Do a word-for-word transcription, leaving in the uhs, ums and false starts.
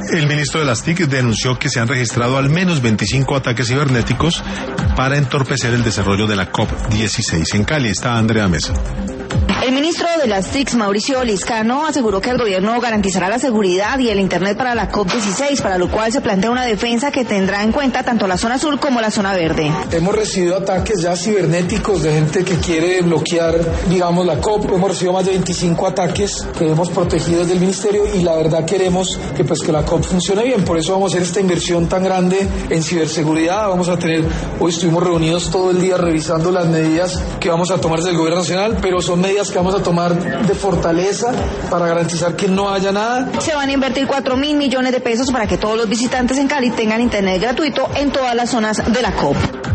El ministro de las T I C denunció que se han registrado al menos veinticinco ataques cibernéticos para entorpecer el desarrollo de la COP dieciséis en Cali. Está Andrea Mesa. El ministro de las T I C, Mauricio Liscano, aseguró que el gobierno garantizará la seguridad y el Internet para la COP dieciséis, para lo cual se plantea una defensa que tendrá en cuenta tanto la zona azul como la zona verde. Hemos recibido ataques ya cibernéticos de gente que quiere bloquear, digamos, la COP. Hemos recibido más de veinticinco ataques que hemos protegido desde el ministerio y la verdad queremos que pues que la COP funcione bien. Por eso vamos a hacer esta inversión tan grande en ciberseguridad. Vamos a tener, hoy estuvimos reunidos todo el día revisando las medidas que vamos a tomar desde el gobierno nacional, pero son medidas que vamos a tomar de fortaleza para garantizar que no haya nada. Se van a invertir cuatro mil millones de pesos para que todos los visitantes en Cali tengan internet gratuito en todas las zonas de la COP.